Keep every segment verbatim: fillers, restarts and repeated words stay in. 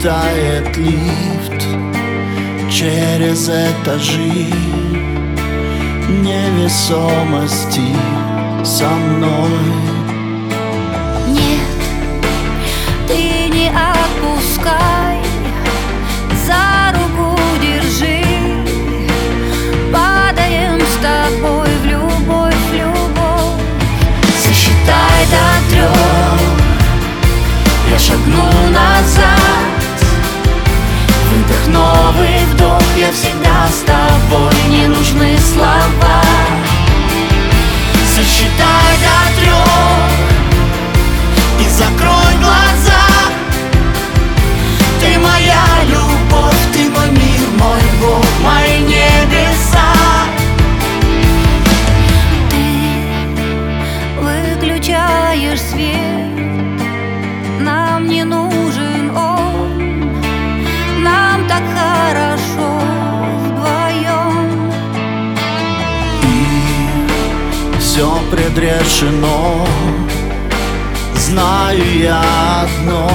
летает лифт через этажи невесомости со мной. Нет, ты не отпускай, за руку держи. Падаем с тобой в любовь, в любовь. Сосчитай до трех, я шагну назад. Выдох, новый вдох, я всегда с тобой, не нужны слова. Сосчитай до трех и закрой глаза. Ты моя любовь, ты мой мир, мой Бог, мои небеса. Ты выключаешь свет, нам не нужен он, нам так хорошо вдвоем. И все предрешено, знаю я одно: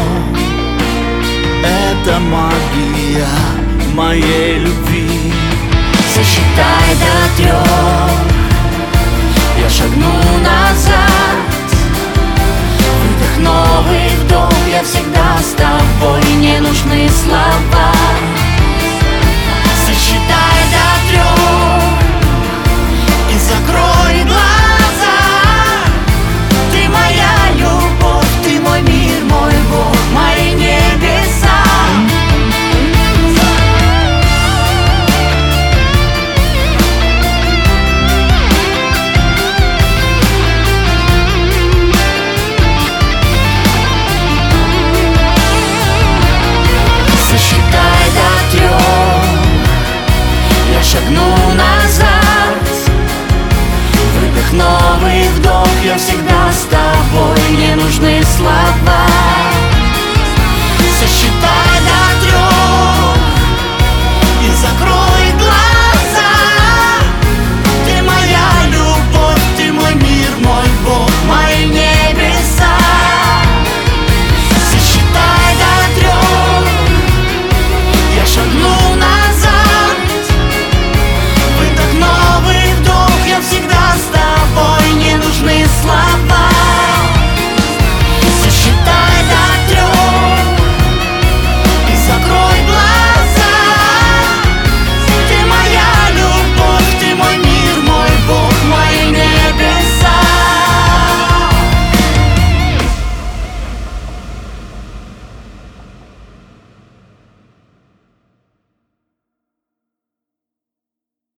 это магия моей любви. Сосчитай до трех, Я шагну назад. Выдох, новый вдох, я всегда с тобой, не нужны слова.